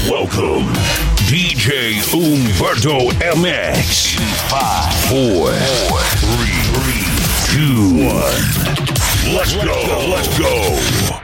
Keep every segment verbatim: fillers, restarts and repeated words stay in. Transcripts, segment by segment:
Welcome, D J Umberto M X. five, four, three, two, one. Let's go, let's go.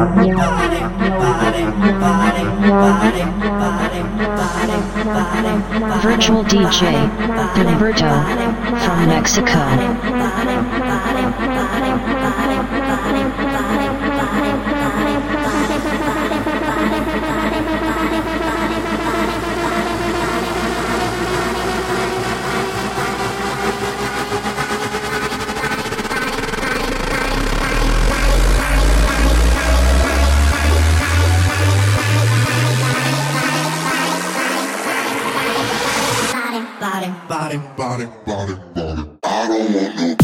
Virtual D J, Filiberto, from Mexico. Body, body, body, body. I don't want no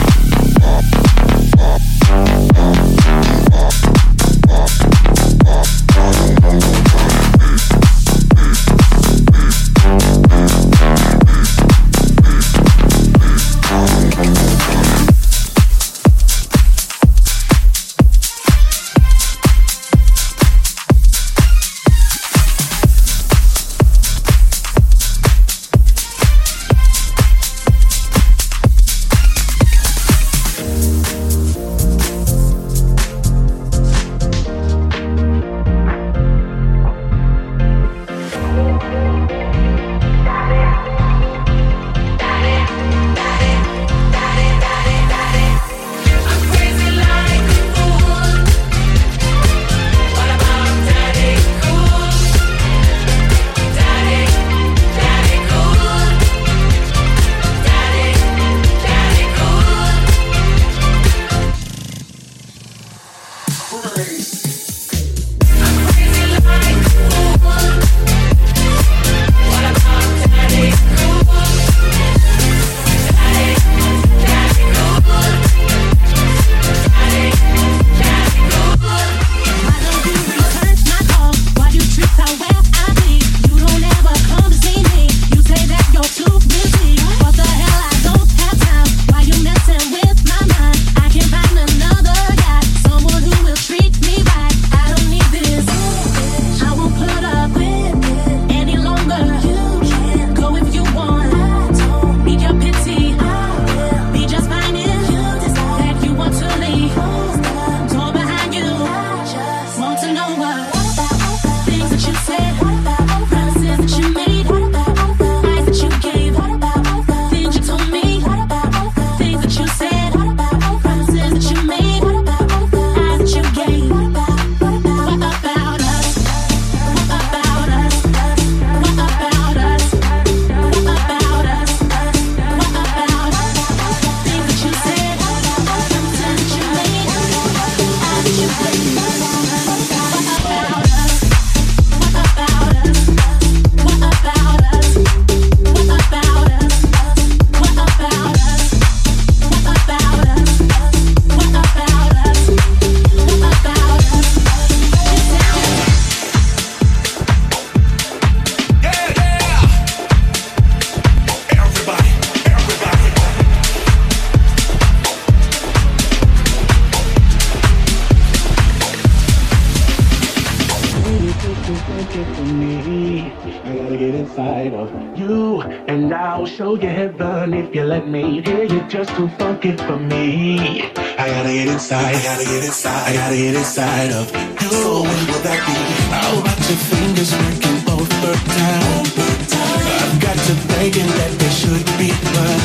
show you heaven if you let me. Hear you just too funky for me. I gotta get inside, I gotta get inside, I gotta get inside of you. So when will that be? How about your fingers working both per time? I've got to thinking that they should be, but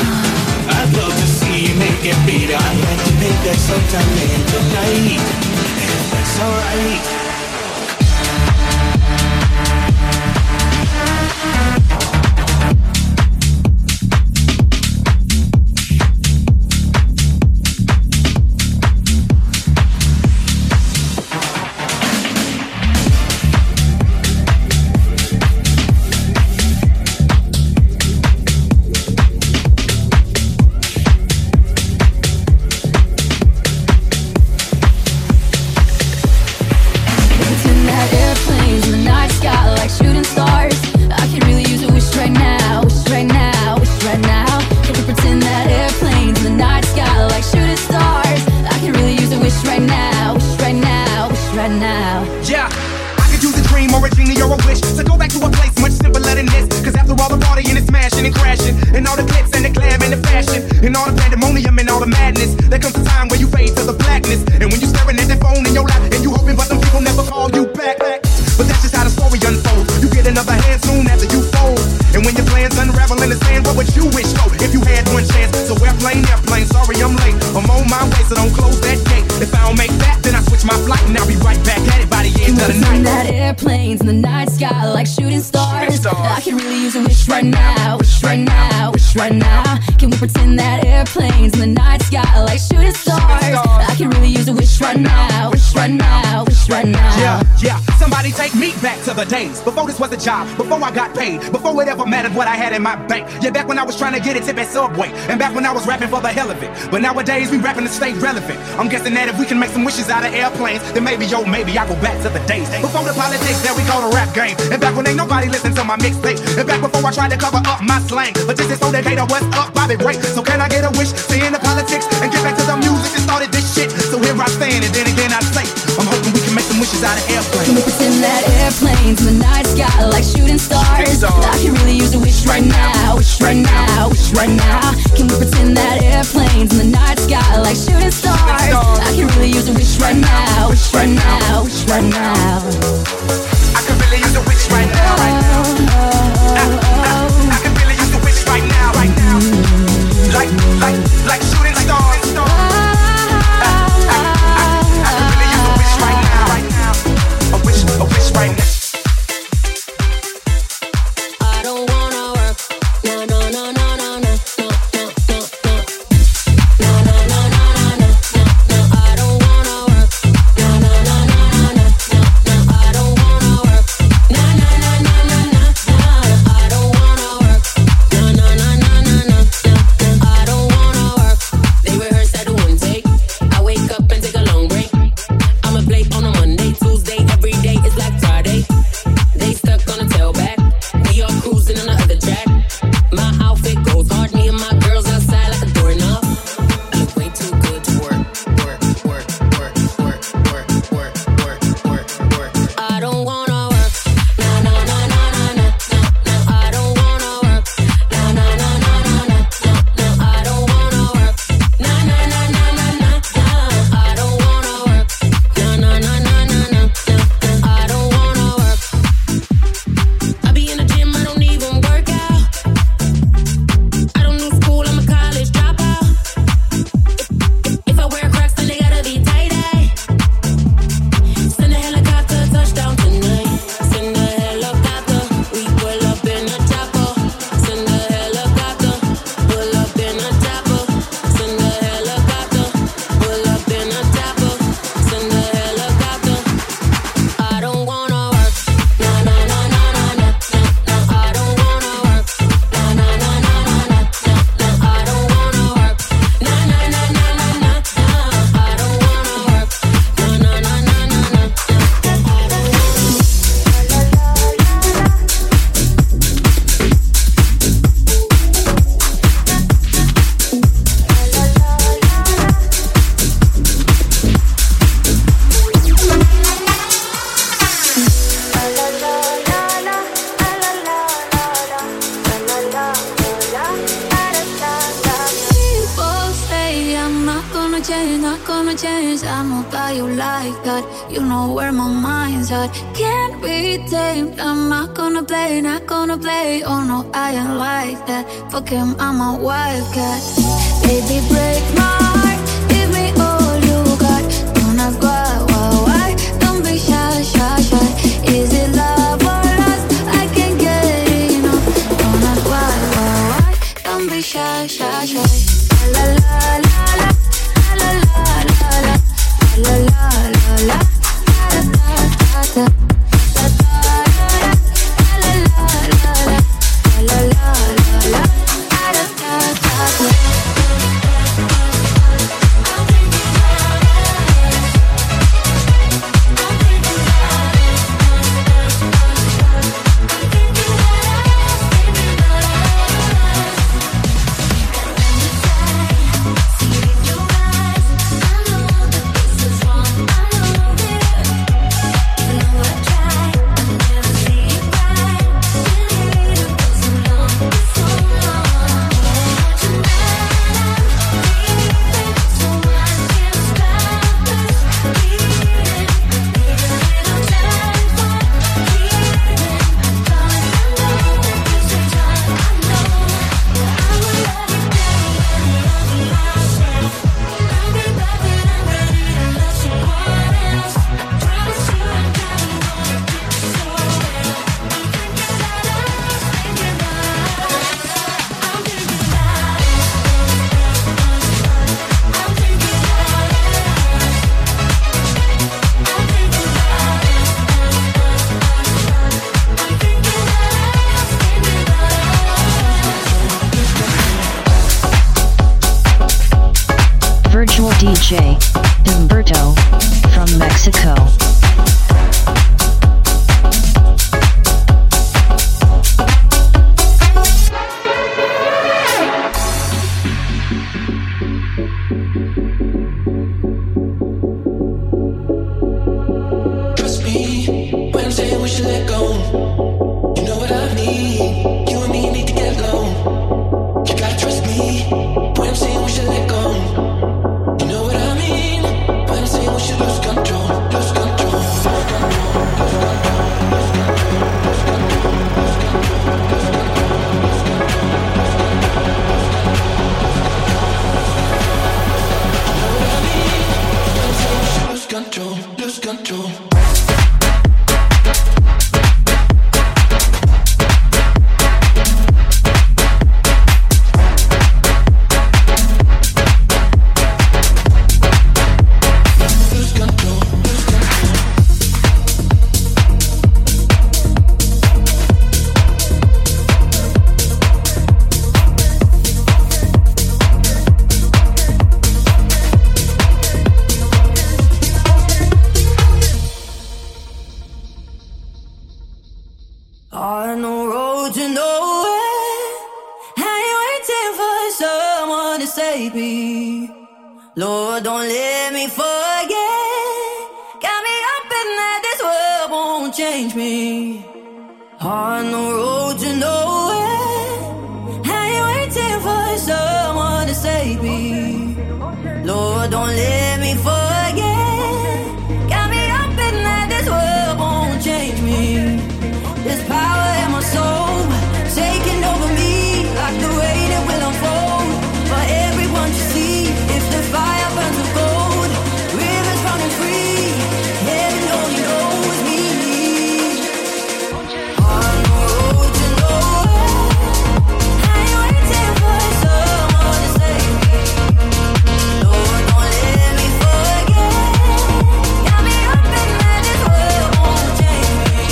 I'd love to see you make it beat. I'd like to make that sometime in tonight. That's alright. And all the pandemonium and all the madness, there comes a time where you fade to the blackness. And when you're staring at that phone in your lap and you use a wish right now? Wish right now, wish right now. Can we pretend that airplanes in the night sky are like shooting stars? I can really use a wish right now. Wish right now, wish right now. Yeah, yeah. Somebody take me back to the days before this was a job, before I got paid, before it ever mattered what I had in my bank. Yeah, back when I was trying to get a tip at Subway, and back when I was rapping for the hell of it. But nowadays we rapping to stay relevant. I'm guessing that if we can make some wishes out of airplanes, then maybe, yo, maybe I go back to the days before the politics that we call the rap game, and back when ain't nobody listen to my mixtape, and back before I tried to cover up my slang. But this is so Decatur, what's up, Bobby Ray? So can I get a wish to end the politics and get back to the music that started this shit? So here I stand, and then again I say, I'm hoping we can make some wishes out of airplanes. Can we pretend that airplanes in the night sky are like shooting stars? I can really use a wish right now, wish right now, wish right now. Can we pretend that airplanes in the night sky are like shooting stars? I can really use a wish right now, wish right now, wish right now. I can really use a wish right now, right now. I, I, I can really use a wish right now, right now. Like, like, like shooting stars. I, I, I, I can really use a wish right now, right now. A wish, a wish right now. I don't wanna work. No, no, no, no, no, no, no, no, no, no. No, no, no, no, no, no, no, no. I don't wanna work. No, no, no, no, no, no, no, no. I don't wanna work. No, no, no, no, no, no, no. I don't wanna work. No, no, no, no, no, no, no, no. I don't wanna work. They rehearse at the one take. I wake up and take a long break. I'ma play on a Monday, Tuesday, every day is like Friday. They stuck on a tailback. We all cruising on the other track. My outfit goes hard. Me and my girls outside like a doorknob. I look way too good to work, work, work, work, work, work, work, work, work, work. I don't wanna work. No, no, no, no, no, no, no, no. I don't wanna work. No, no, no, no, no, no, no, no. I don't wanna work. No, no, no, no, no, no, no. I don't wanna work. No, no, no, no, no, no, no, no. I don't wanna work. I be in the gym, I don't even work out. I don't do school, I'm a college dropout. If, if I wear Crocs, then they gotta be tight-eye. Send a helicopter, touchdown tonight. Send a helicopter, we pull up in a chopper. Send a helicopter, pull up in a chopper. Send a helicopter, pull up in a chopper. Send a helicopter. I don't wanna work. No, no, no, no, no, no, no, no. I don't wanna work. No, no, no, no, no, no, no, no. I don't wanna work. No, no, no, no, no, no, no. I don't wanna work. No, no, no, no, no, no, no. I don't wanna. People say I'm not gonna change, not gonna change. I'm not by you like that. You know where my mind's at. Can't be tamed. I'm not gonna play, not gonna play. Oh no, I ain't like that. Fuck him, I'm a wildcat. Baby, break my heart. Give me all you got. Don't ask why, why, why. Don't be shy, shy, shy. Is it love or lust? I can't get enough. Don't ask why, why, why. Don't be shy, shy, shy. La la la la, la la la la, la la la la, da da da da, da da la la la la, la la la la, da da da da. should let go. You know what I need. You and me need to get low. You gotta trust me when I'm saying we should let go. You know what I mean when I'm saying we should lose control, lose control, lose control, lose control, lose control, lose control, lose control, lose control. On the road to nowhere, I ain't waiting for someone to save me. Lord, don't let me forget. Got me up and that this world won't change me. On the road to nowhere, I ain't waiting for someone to save me. Lord, don't let me forget. Got me up and that this world won't change me. There's power in my soul, taking over me like the rain it will unfold. For everyone to see, if the fire burns with gold, rivers running free, heaven only knows me. On the road to nowhere, I ain't waiting for someone to save me. Lord, don't let me forget. Got me up and that this world won't change me.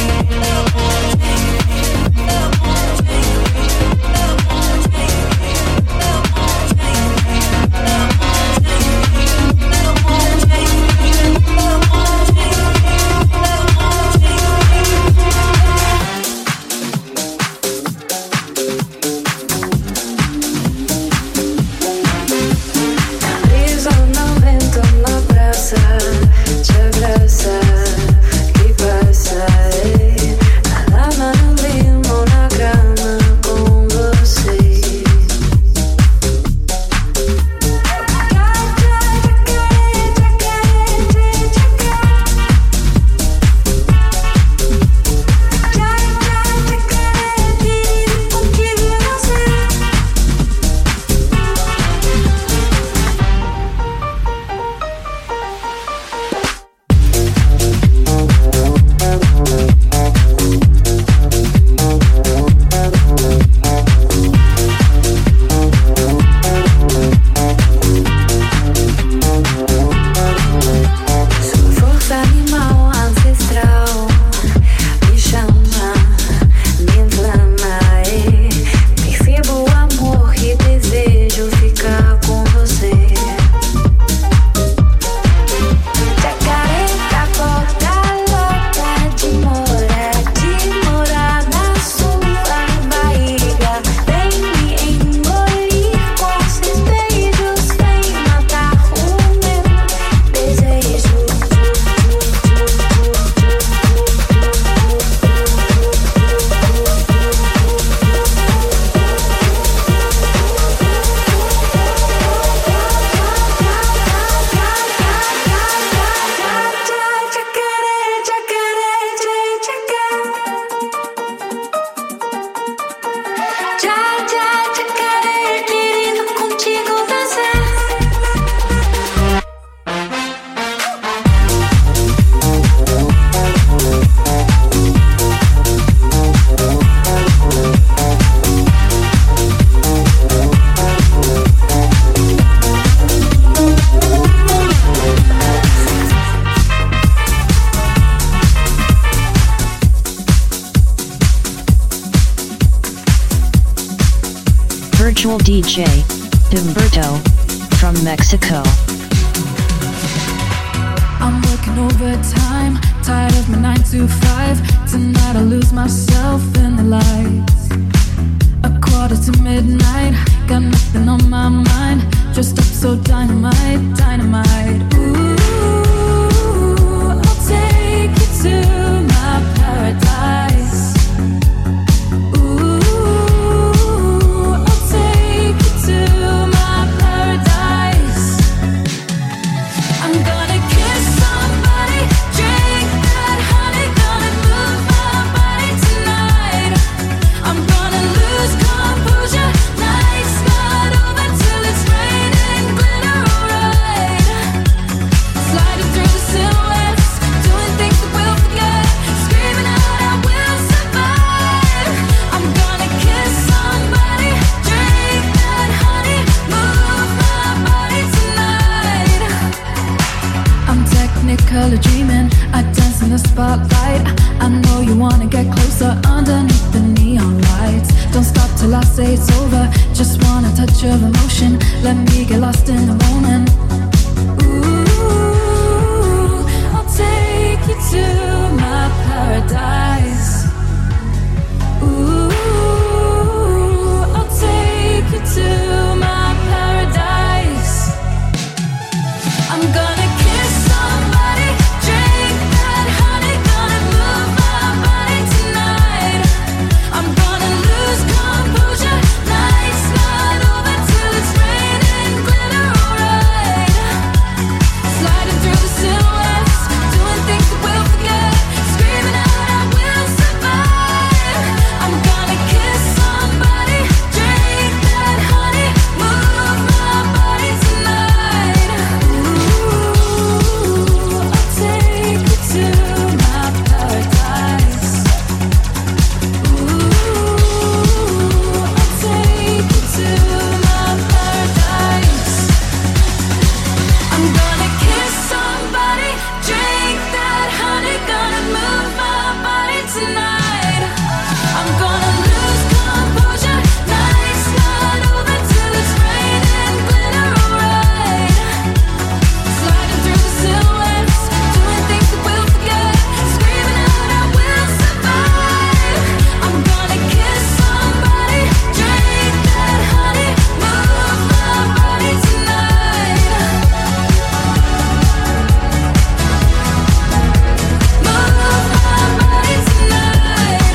Virtual D J, Humberto, from Mexico. I'm working overtime, tired of my nine to five. Tonight I lose myself in the lights. A quarter to midnight, got nothing on my mind. Dressed up so dynamite, dynamite. Ooh, I'll take you to my paradise. spotlight. I know you wanna get closer underneath the neon lights. Don't stop till I say it's over. Just want a touch of emotion. Let me get lost in the moment. Ooh, I'll take you to my paradise. Ooh, I'll take you to my paradise. I'm gonna kiss somebody, drink that honey, gonna move my body tonight. I'm gonna lose composure, nights not over till it's raining glitter, alright. Sliding through the silhouettes, doing things that we'll forget, screaming out I will survive. I'm gonna kiss somebody, drink that honey, move my body tonight. Ooh, I'll take you to my paradise. Ooh, I'll take you to my paradise. I'm gonna kiss somebody, drink that honey, gonna move my body tonight. I'm gonna lose composure, nights not over till it's raining glitter, alright. Sliding through the silhouettes, doing things that we'll forget, screaming out I will survive. I'm gonna kiss somebody, drink that honey, move my body tonight. Move my body tonight.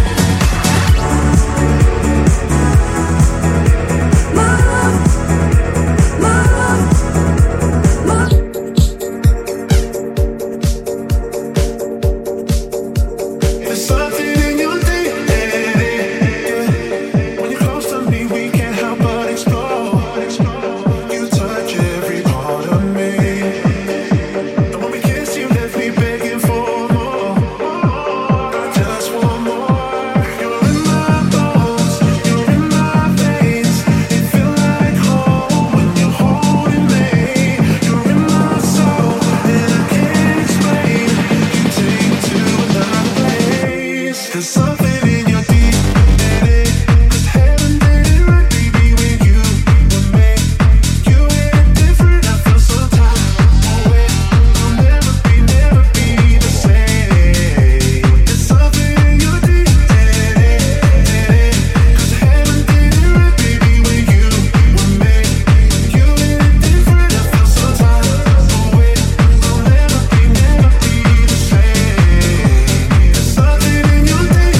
There's something in your D N A. When you're close to me, we can't help but explore. You touch every part of me. And when we kiss, you left me begging for more. I just want more. You're in my bones, you're in my veins. It feels like home when you're holding me. You're in my soul, and I can't explain. You take me to another place. There's something in your D N A. 'Cause heaven did it right, baby, when you were me. You hit it different, I feel so tired away. You'll never be, never be the same. There's something in your D N A. 'Cause heaven did it right, baby, when you were me. You hit it different, I feel so tired away. You'll never be, never be the same. There's something in your D N A.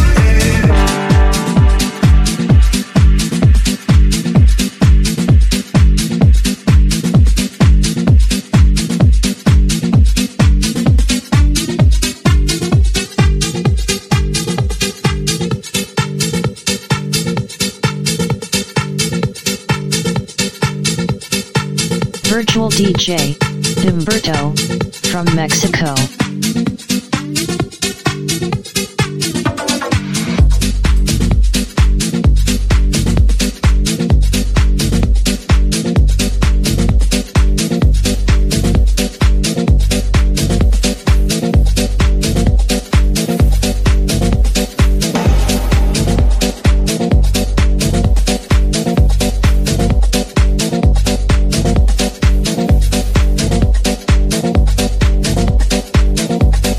Virtual D J, Humberto, from Mexico. There's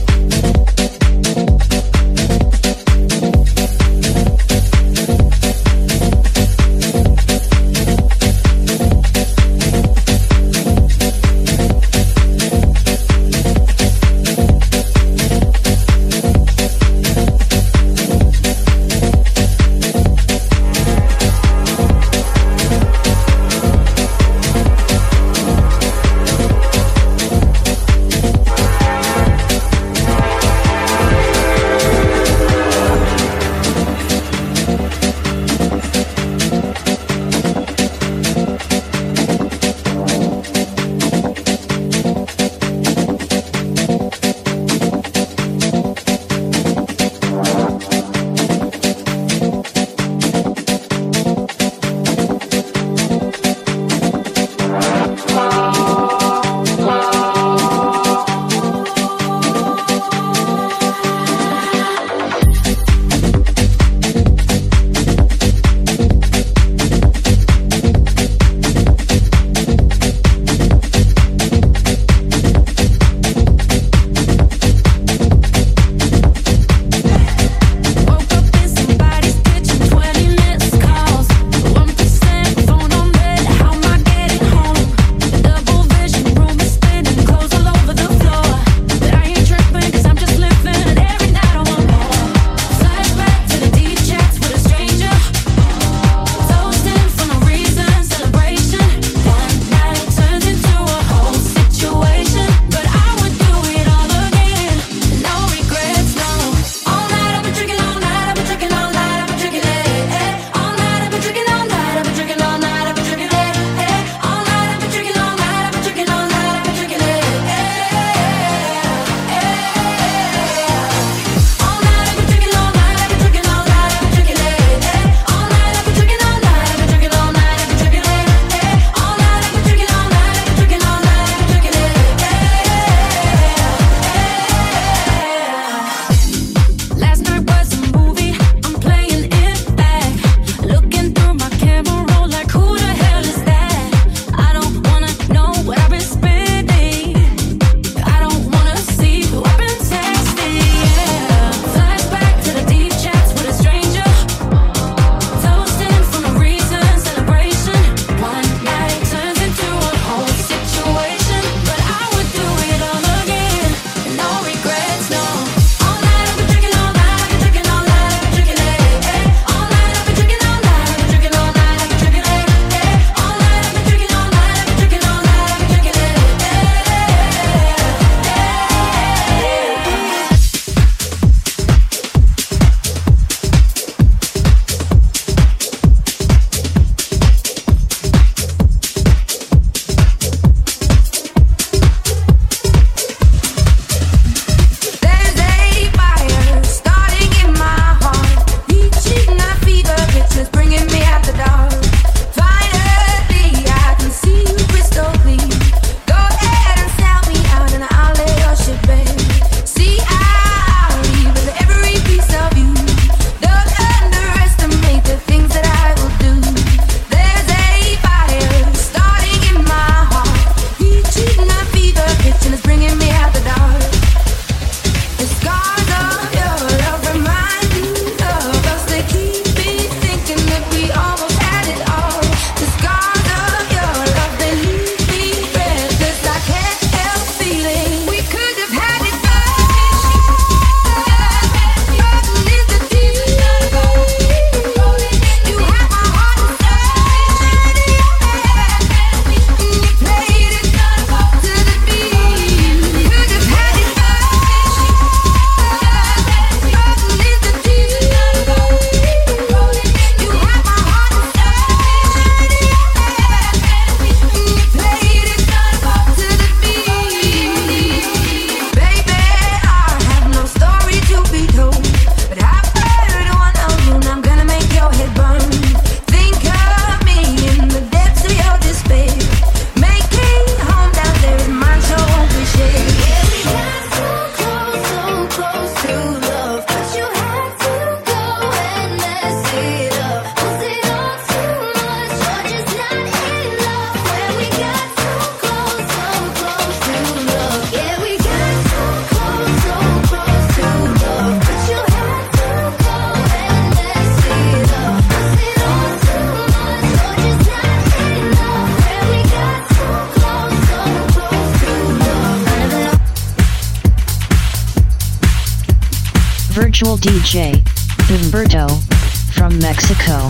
Virtual D J, Humberto, from Mexico.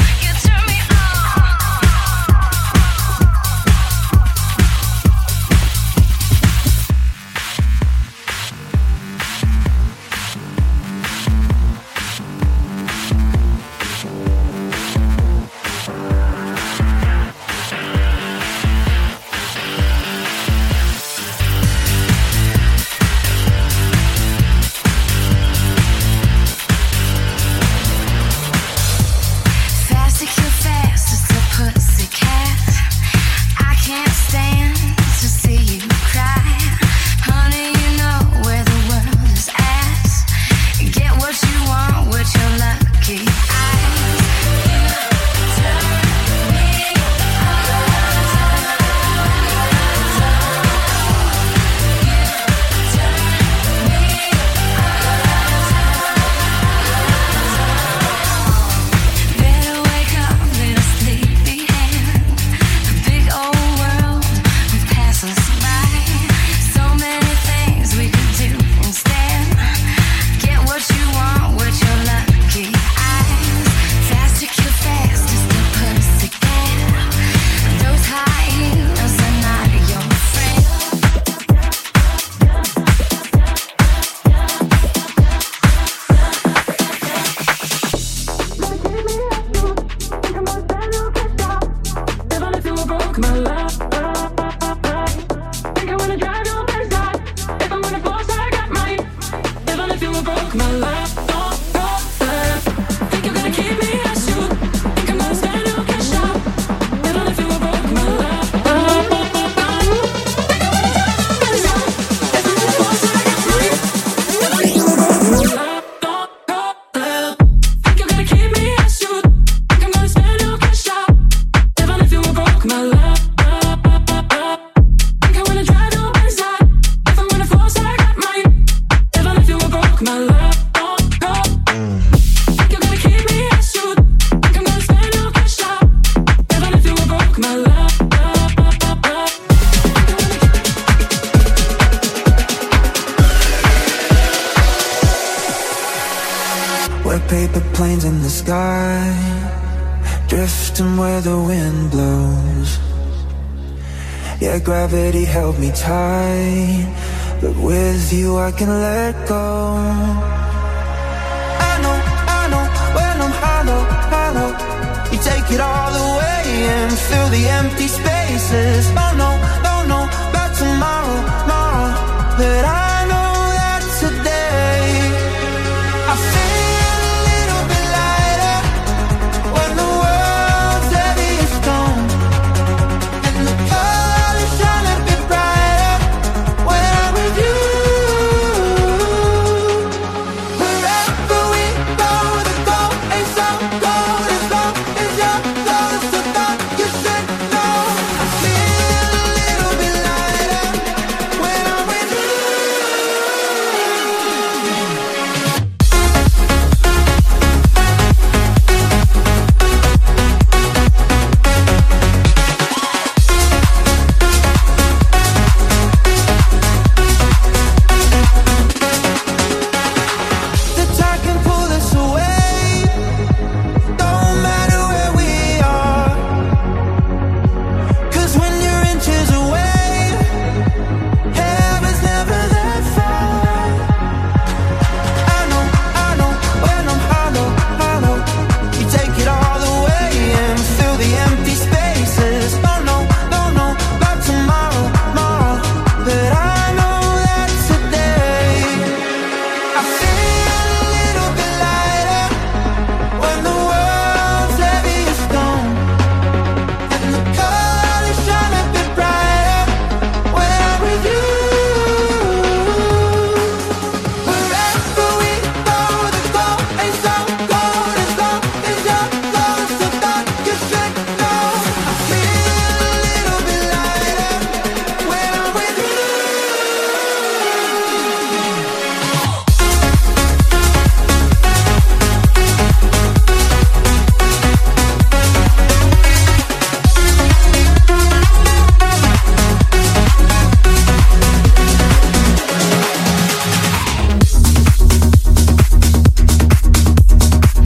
paper planes in the sky, drifting where the wind blows. Yeah, gravity held me tight, but with you I can let go. I know, I know, when I'm hollow, hollow, you take it all away and fill the empty spaces. Don't know, don't know about tomorrow, tomorrow, but I know that today I feel a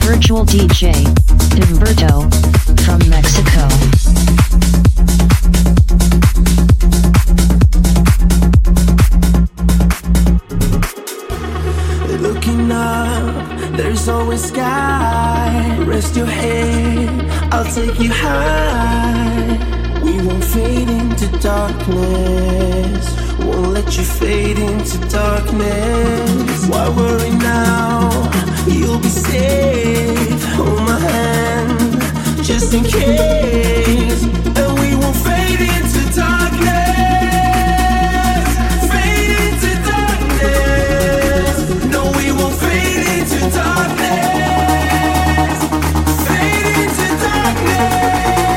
Virtual D J, Humberto, from Mexico. Looking up, there's always sky. Rest your head, I'll take you high. We won't fade into darkness. Won't let you fade into darkness. Why worry now? You'll be safe. Hold my hand, just in case. And we won't fade into darkness. Fade into darkness. No, we won't fade into darkness. Fade into darkness.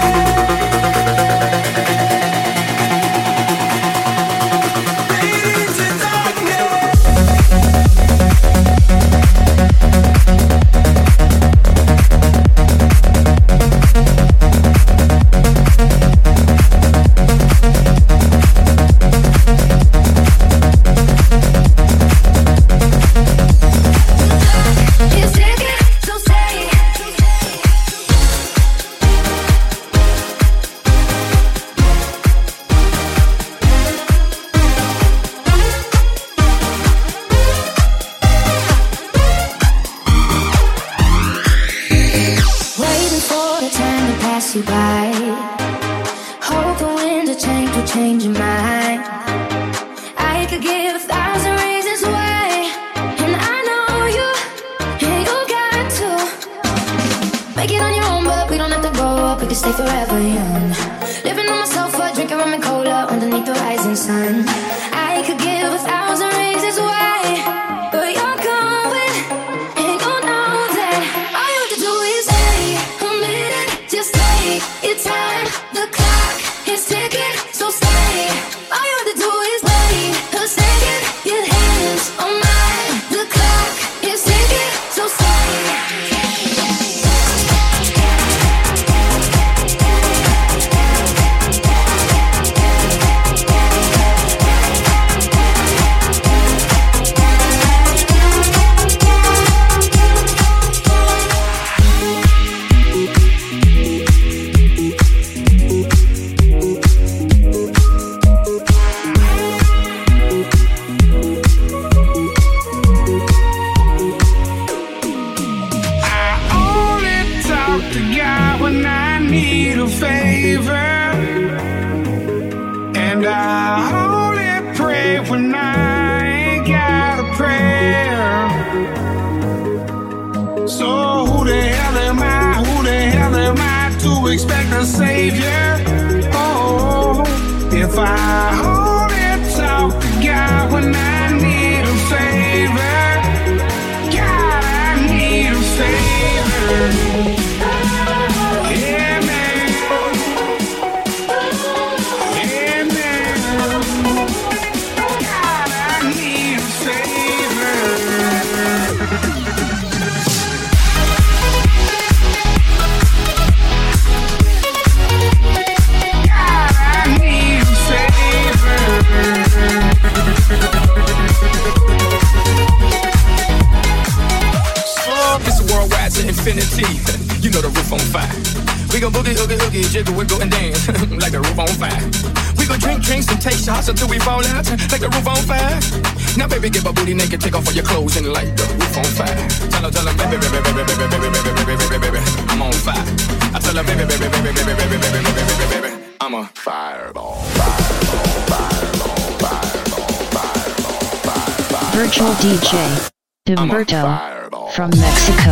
Until we fall out, like the roof on fire. Now, baby, get my booty naked, take off all your clothes and light the roof on fire. Tell her, tell her, baby, baby, baby, baby, baby, baby, baby, baby, baby, I'm on fire. I tell her, baby, baby, baby, baby, baby, baby, baby, baby, baby, I'm a fireball, fireball, fireball, fireball, fireball, fireball. Virtual D J, Humberto, from Mexico.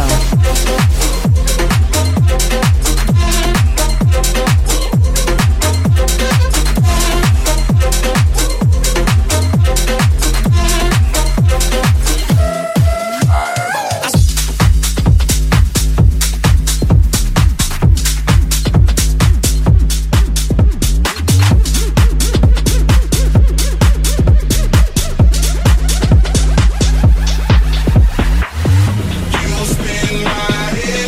You'll spin my head.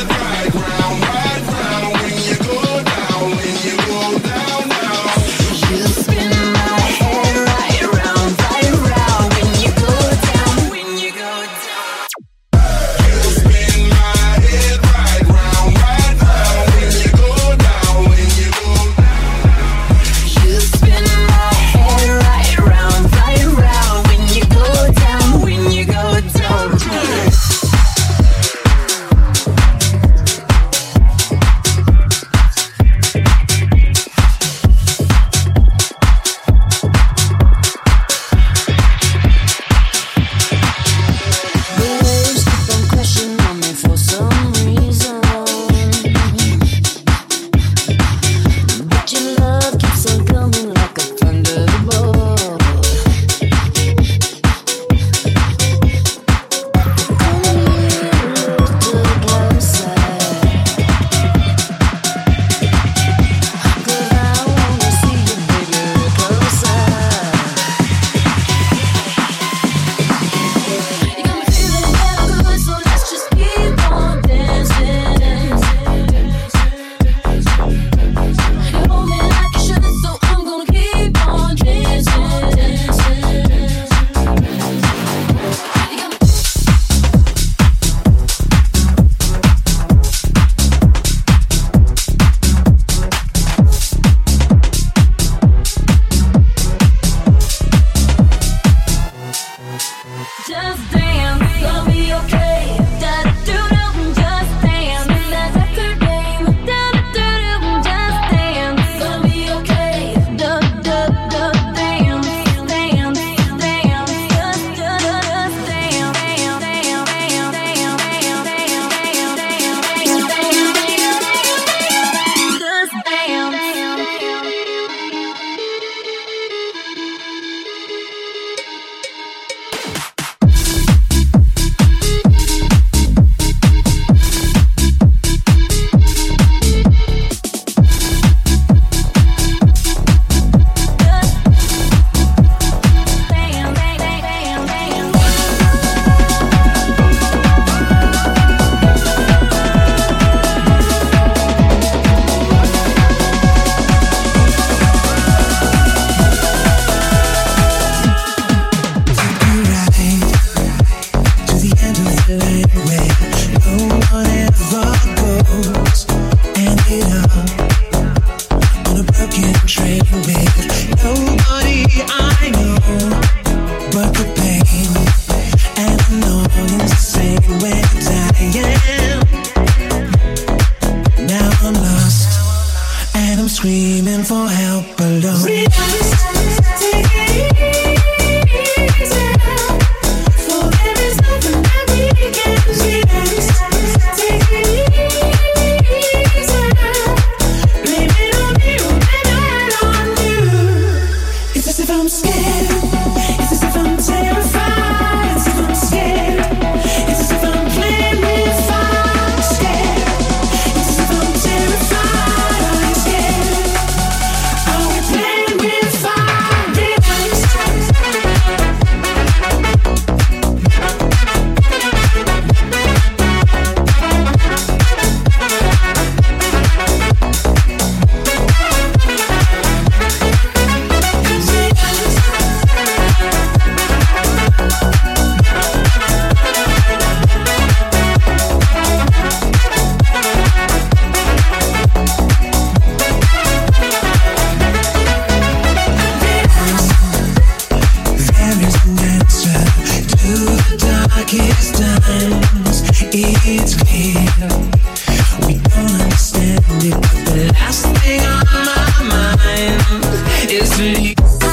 Screaming for help alone. Relax, take it easy. For there is nothing that we can relax, take it easy. Blame it on me or blame it on you. It's as if I'm scared. It's as if I'm terrified. It's as if I'm scared. It's as if I'm playing with fire. Scared. It's as if I'm terrified. It's clear we don't understand it, but the last thing on my mind is to leave.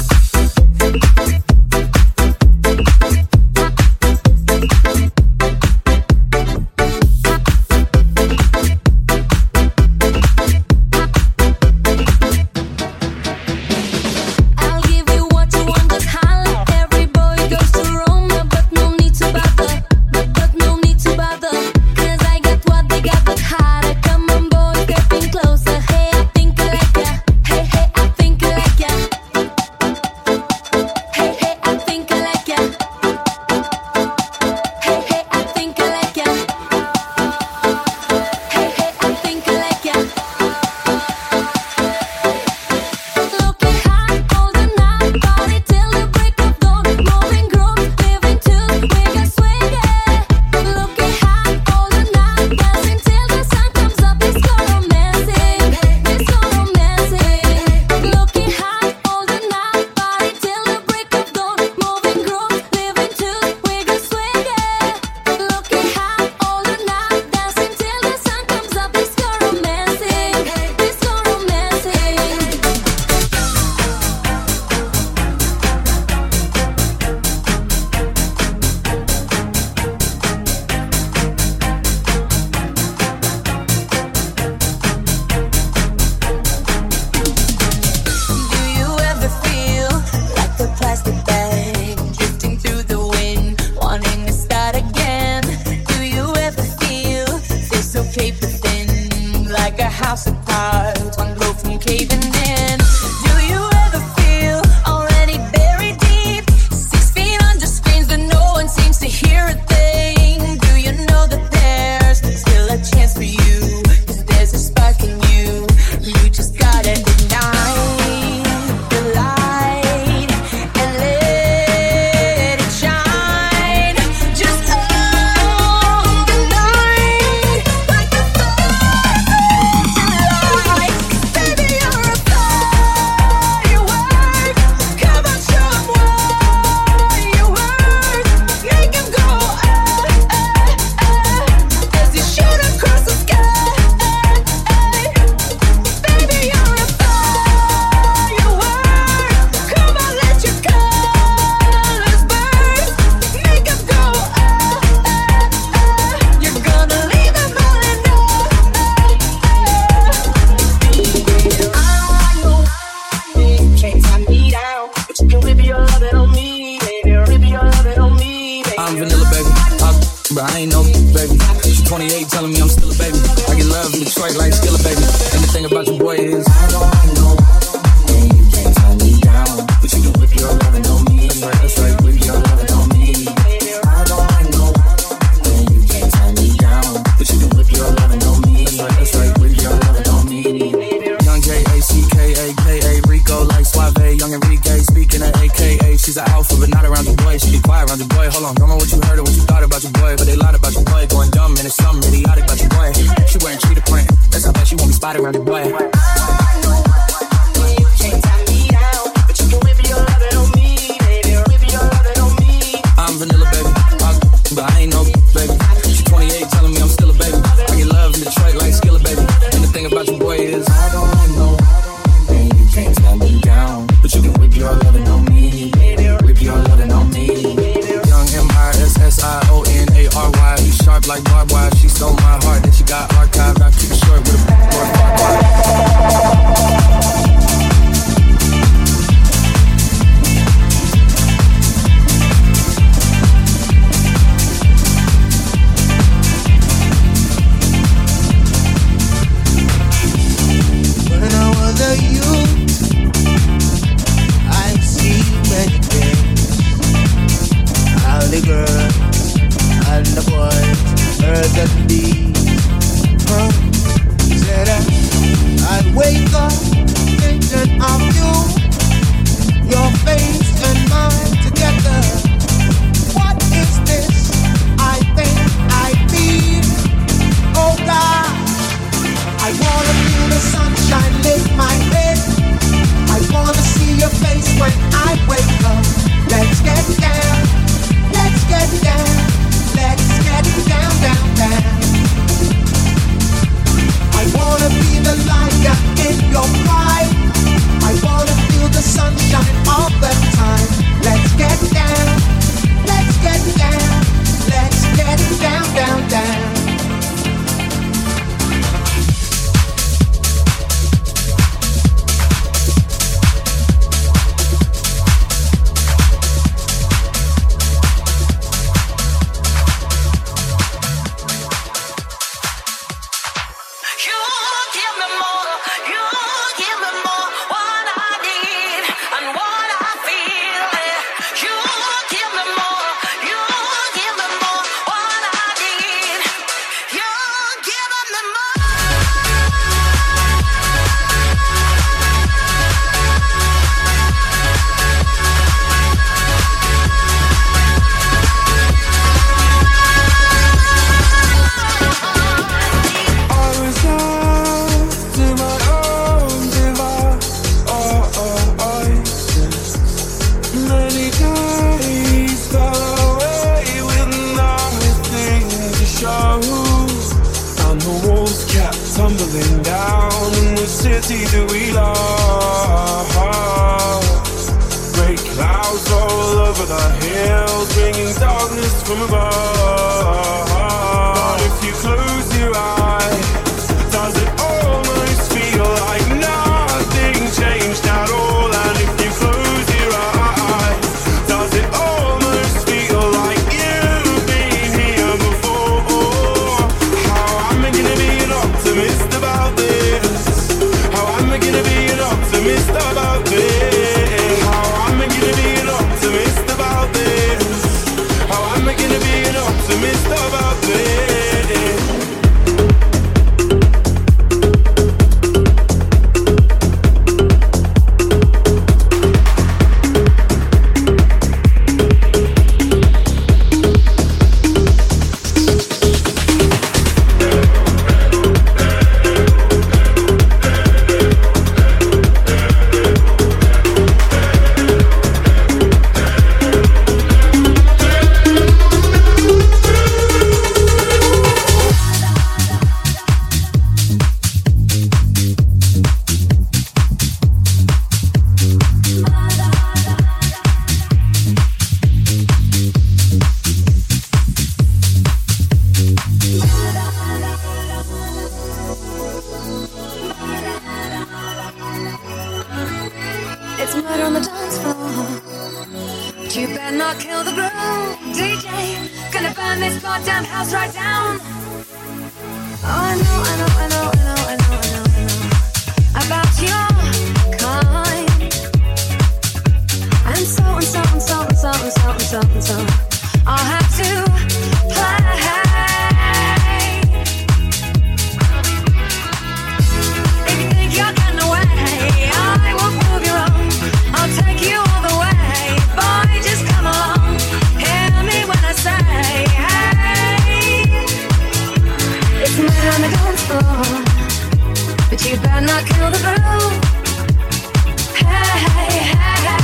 twenty-eight telling me I'm still a baby. I get love in Detroit like Skilla, baby. And the thing about your boy is I don't know, and you can't tie me down, but you can whip your lovin' on me. That's right, that's right, whip your lovin' on me. I don't know, and you can't tie me down, but you can whip your lovin' on me. That's right, that's right, whip your lovin' on me. Young J A C K A K A Rico like Suave, Young Enrique speaking at A K A. She's an alpha, but not around your boy. She be quiet around your boy. Hold on, don't know what you heard or what you thought about your boy, but they lied about your boy. Going dumb and it's something idiotic about your boy. She wearing cheetah print. That's how bad she won't be spotted around your boy. I'm vanilla, baby, I, but I ain't no baby. She twenty-eight, telling me I'm still a baby. I get love in Detroit like Skilla, baby. And the thing about your boy is I don't want no, and you can't slow me down. But you can whip your lovin' on me, whip your lovin' on me. Young M I S S I O N A R Y. He sharp like barbed wire. She stole my heart, then she got archived. I keep it short with a boy barbed wire. The girls and the boys heard and bees. Huh? Said I, I wake up thinking of you, your face and mine together. What is this I think I feel? Oh God, I wanna feel the sunshine lift my head. I wanna see your face when I wake up. Let's get down. Let's get down, let's get down, down, down. I wanna be the light in your pride. I wanna feel the sunshine all the time. Let's get down, let's get down, let's get down, down, down.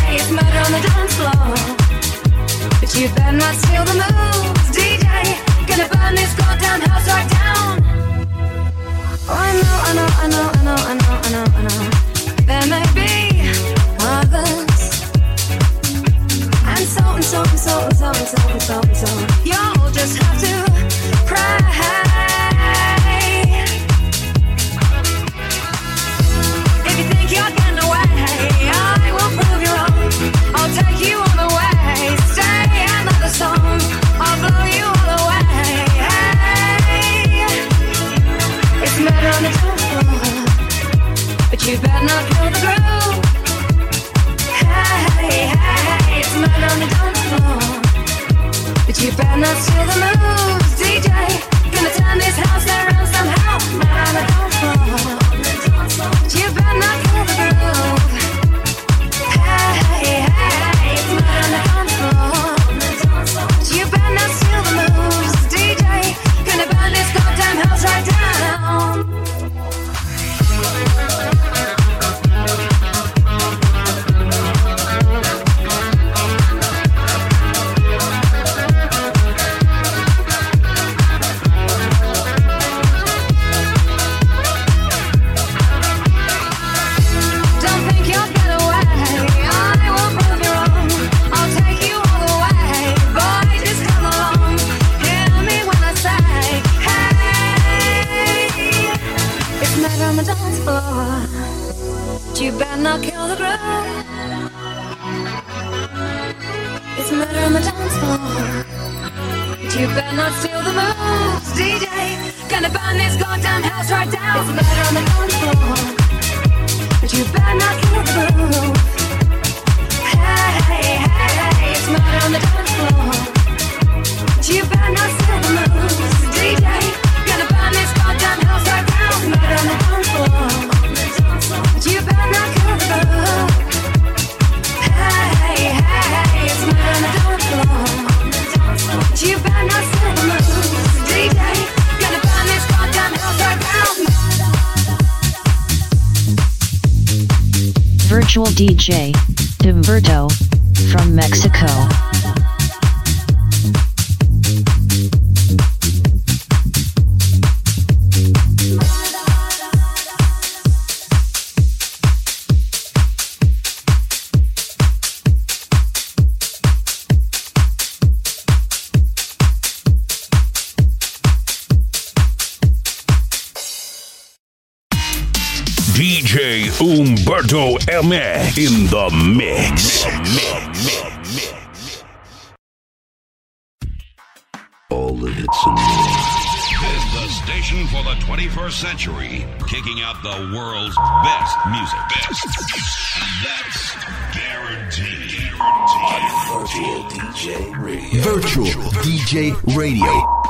You better not steal the moves, D J. so, so you'll just have to cry. If you think you're getting away, I will prove you wrong. I'll take you all the way. Stay another song, I'll blow you all away. It's murder on the dance floor, but you better not kill the groove. Hey, hey, it's murder on the dance floor, but you better not steal the moves. D J, gonna turn this house around somehow. Murder on the dance floor, but you better not kill the groove. Hey, hey, it's murder on the dance floor, but you better not steal the moves. D J, gonna burn this goddamn house right down. You better not kill the groove. It's murder on the dance floor. You better not steal the moves. D J, gonna burn this goddamn house right down. It's murder on the dance floor, but you better not kill the groove. Hey, hey, hey, it's murder on the dance floor, but you better not steal the moves. D J, gonna burn this goddamn house right down. It's murder on the dance floor. You better not kill the groove. Hey, hey, it's murder on the dance floor. You better not steal the moves. D J, gonna burn this goddamn house right down. Virtual D J, Humberto, from Mexico. D J Humberto M X in the mix. All the hits and more. This is the station for the twenty-first century, kicking out the world's best music. Best. That's guaranteed. On Virtual D J Radio. Virtual D J Radio.